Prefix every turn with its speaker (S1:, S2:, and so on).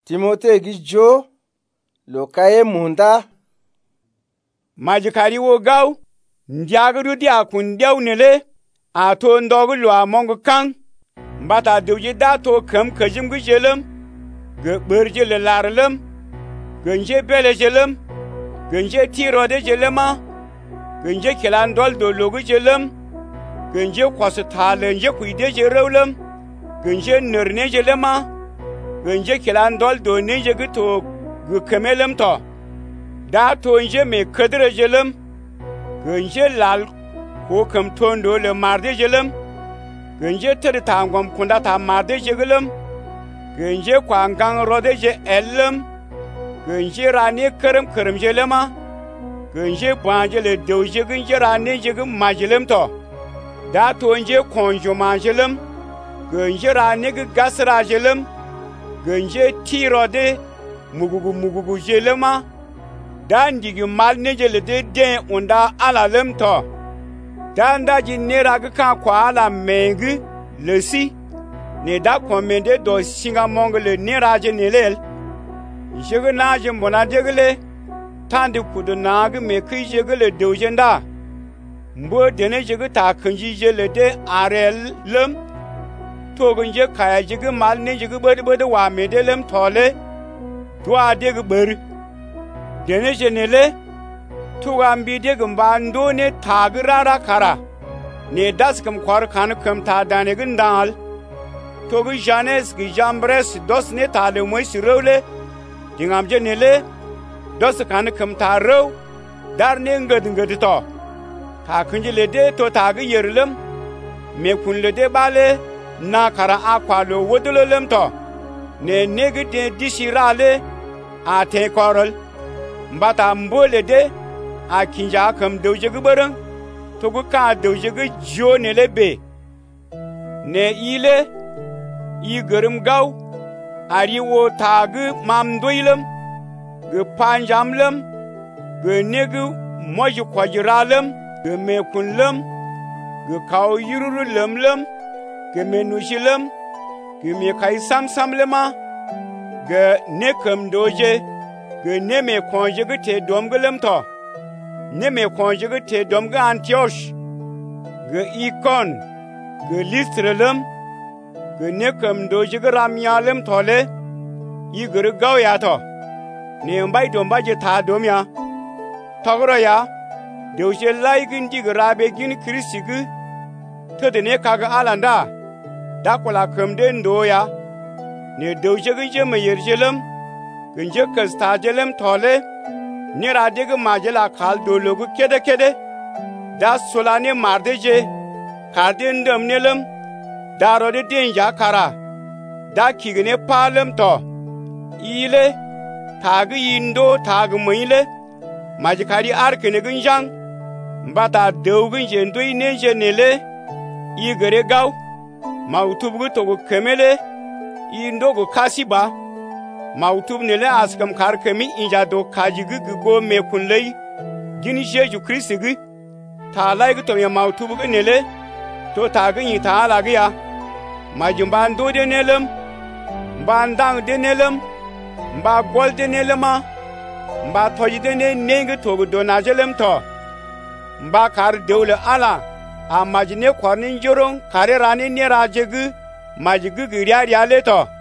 S1: Timote gi jo lo kaye munda
S2: majikari wo gaw ndiagru dia kundew nele a to ndogu lo amongu kan mbata dewji da to kam kajim gu jelem ge berje le larlem genje bele jelem genje tiro de jelema genje kilan dol do logu jelem genje kwasu talenje kuide jerewlem genje nerne jelema genje kilan dol do neje gito gu kamelem to da to nje me kadre jelem genje lal ko kam tondo le marde jelem genje tere tangom kunda ta marde jegelem genje kwangang rode je ellem genje rani kerem jelema genje banje le dewje genje rani jegem majelem to da to nje konjo majelem genje rani ge gasra jelem genje tirode mugugu jelema dan digi mal nejele de unda alalem to dan da jinera ga kan kwa ala mengi lesi ne da komende do singa mongle neraje nelel jege na je mona degle tande kudu na ga me kai jegele dewjenda mbo dene jege ta kanji jele de arel lem to gunje kaya jege mal ne jege bode wa medelem tole to ade ge ber dene jenele tugambi de gambando ne tagrara kara ne das kam kwar kan kam ta dane gindal to gu janes gi jambres dos ne tale moy sirole dingam jenele dos kan kam ta ro dar ne ngad to ta kunjile de to ta ga yerlem me kunle de bale na kara akwalo wodololem to ne negide disirale a te korol mbata mbole de a kinja kam dewje gubarang to gu ka dewje gu jo ne lebe ne ile i garum gaw ari wo tag mam doilem gu panjamlem gu negu moju kwajiralem gu me kunlem gu kaw yururu lemlem gu me nushilem gu me kai samlema gu ne kam doje gu ne me konje gu te domgelem to ne me konje gu te domga Antioch gu Ikon gu Listrelem gu ne kam doje gu Ramyalem tole i gu gaw ya to ne mbai domba je ta domya togro ya dewje laigin dig rabe gin Kristi gu to de ne kaga alanda da kula kam de ndo ya ne dewje gu je me yerjelem genje kasta jelem tole ni radege majela khal do logu kede da solane mardeje karden damnelem da rode denja kara da kigene palem to ile tag indo tag moile majikari arkene gunjang mbata dewgun jendoi neje nele igere gaw mautubu to kemele indo go kasiba mautub nele askam kar kemi inja do kajigi go me kunlei gini Jesu Kristi gi ta lai to ya mautub nele to ta gi ta la gi ya majumban do de nelem bandang de nelem mba gol de nelema mba toji de ne nenge to do na jelem to mba kar deule ala a majine kwarnin jorong kare rani ne rajegi majigi gi ya le to